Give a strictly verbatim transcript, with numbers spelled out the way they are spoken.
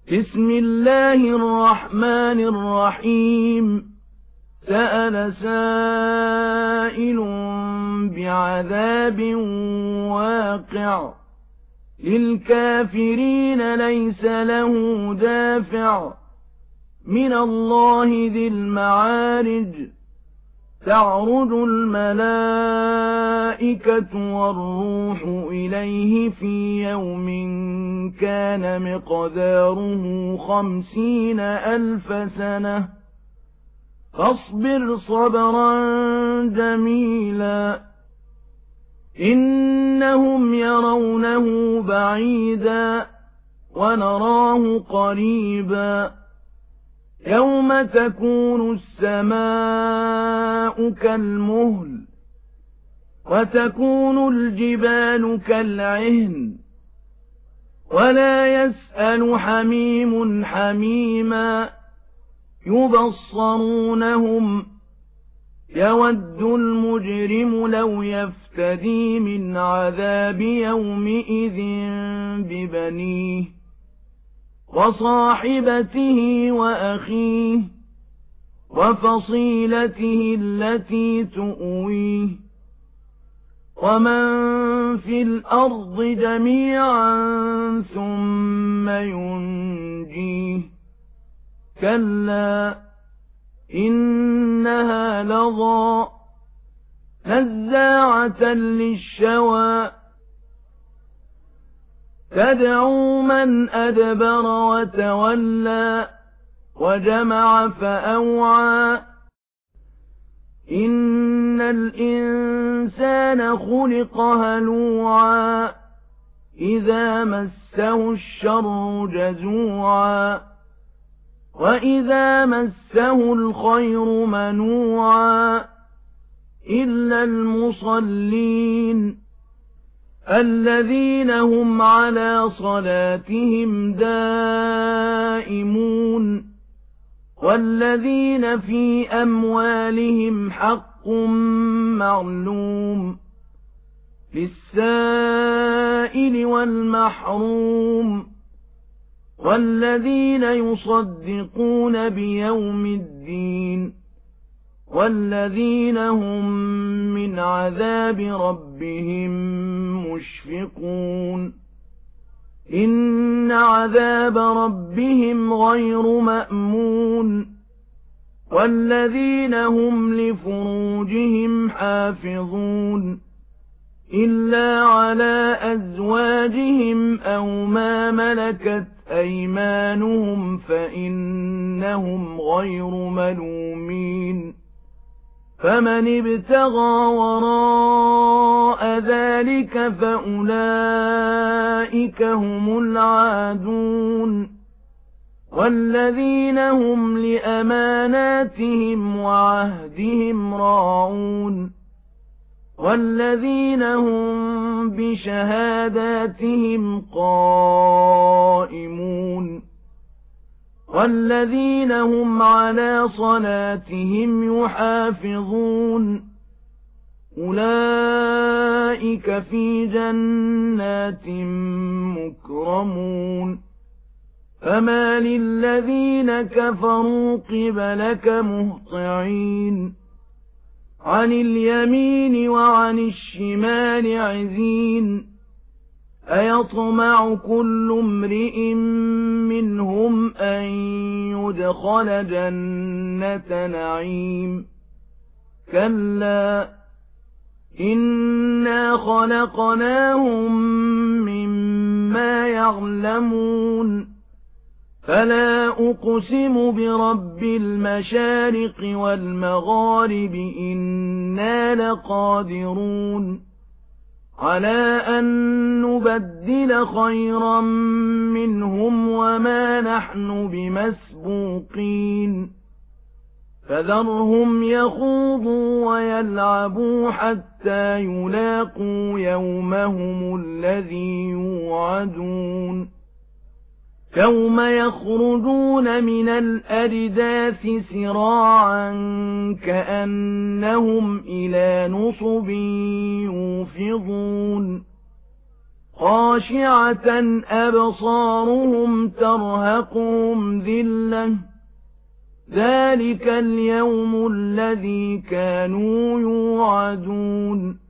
بسم الله الرحمن الرحيم سأل سائل بعذاب واقع للكافرين ليس له دافع من الله ذي المعارج تعرج الملائكة والروح إليه في يوم كان مقداره خمسين ألف سنة فاصبر صبرا جميلا إنهم يرونه بعيدا ونراه قريبا يوم تكون السماء كالمهل وتكون الجبال كالعهن ولا يسأل حميم حميما يبصرونهم يود المجرم لو يفتدي من عذاب يومئذ ببنيه وصاحبته وأخيه وفصيلته التي تؤويه ومن في الأرض جميعا ثم ينجيه كلا إنها لظى نزاعة للشوى تدعو من أدبر وتولى وجمع فأوعى إن الإنسان خلق هلوعا إذا مسه الشر جزوعا وإذا مسه الخير منوعا إلا المصلين الذين هم على صلاتهم دائمون والذين في أموالهم حق معلوم للسائل والمحروم والذين يصدقون بيوم الدين والذين هم من عذاب ربهم مشفقون إن عذاب ربهم غير مأمون والذين هم لفروجهم حافظون إلا على أزواجهم أو ما ملكت أيمانهم فإنهم غير ملومين فمن ابتغى وراء ذلك فأولئك هم العادون والذين هم لأماناتهم وعهدهم راعون والذين هم بشهاداتهم قائمون والذين هم على صلاتهم يحافظون أولئك في جنات مكرمون فما للذين كفروا قبلك مهطعين عن اليمين وعن الشمال عزين أيطمع كل امرئ منهم أن يدخل جنة نعيم كلا إنا خلقناهم مما يعلمون فلا أقسم برب المشارق والمغارب إنا لقادرون على أن نبدل خيرا منهم وما نحن بمسبوقين فذرهم يخوضوا ويلعبوا حتى يلاقوا يومهم الذي يوعدون يوم يخرجون من الأجداث سراعا كأنهم إلى نصب يوفضون خاشعة أبصارهم ترهقهم ذلة ذلك اليوم الذي كانوا يوعدون